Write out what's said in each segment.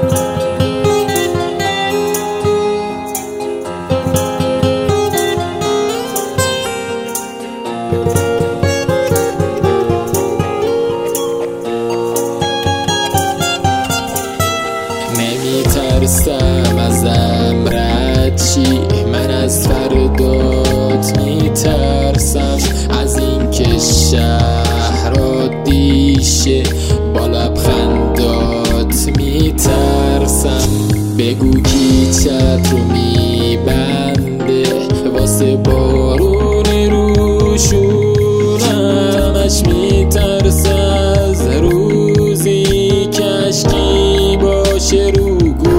نمیترسم ازم رد شی، من از فردات میترسم، از اینکه شهر عادی شه با لبخندات میترسم. بگو کی چتر رو میبنده واسه بارون روشونمش، میترسه از روزی کشکی باشه رو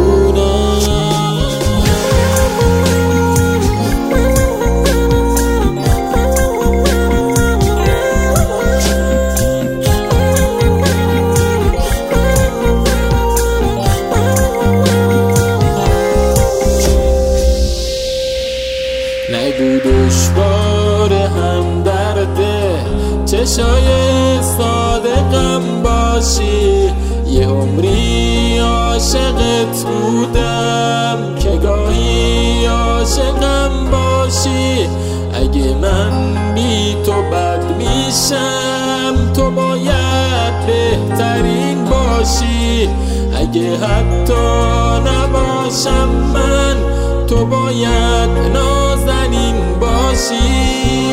نگو دشوار هم درده، چشای صادقم باشی، یه عمری عاشقت بودم که گاهی عاشقم باشی. اگه من بی تو بد میشم تو باید بهترین باشی، اگه حتی نباشم من تو باید نازنین باشی.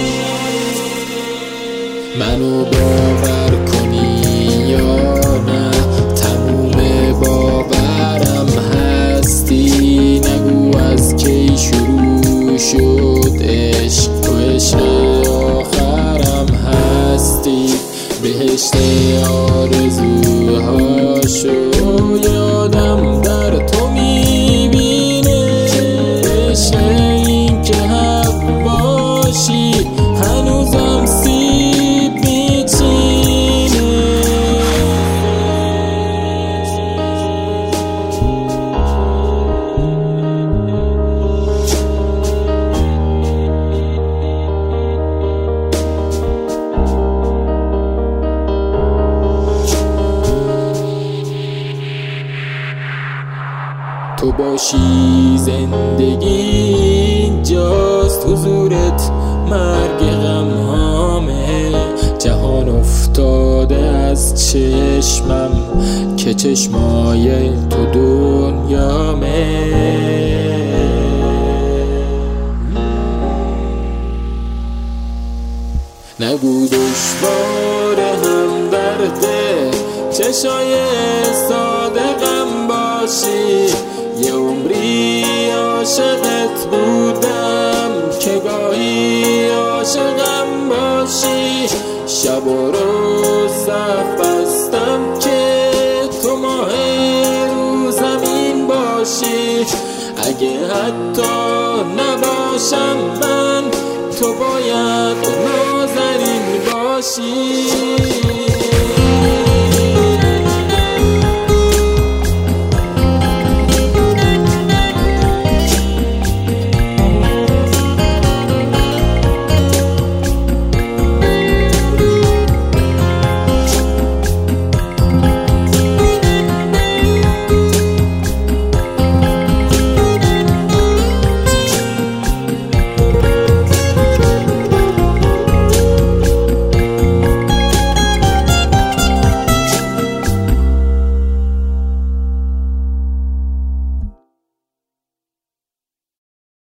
منو باور کنی یا نه تموم باورم هستی، نگو از کی شروع شد عشق، تو عشق آخرم هستی. بهشت آرزوهاشو یادم در تو میبینه، عشق این که حق باشی هنوزم سیب میچینه. تو باشی زندگی اینجاست، حضورت مرگ غمهامه، جهان افتاده از چشمم که چشمای تو دنیامه. نگو دشوار هم درده، چشای صادقم باشی، یه عمری عاشقت بودم که گاهی عاشقم باشی. شب و روز صف بستم که تو ماه رو زمین باشی، اگه حتی نباشم من تو باید نازنین باشی.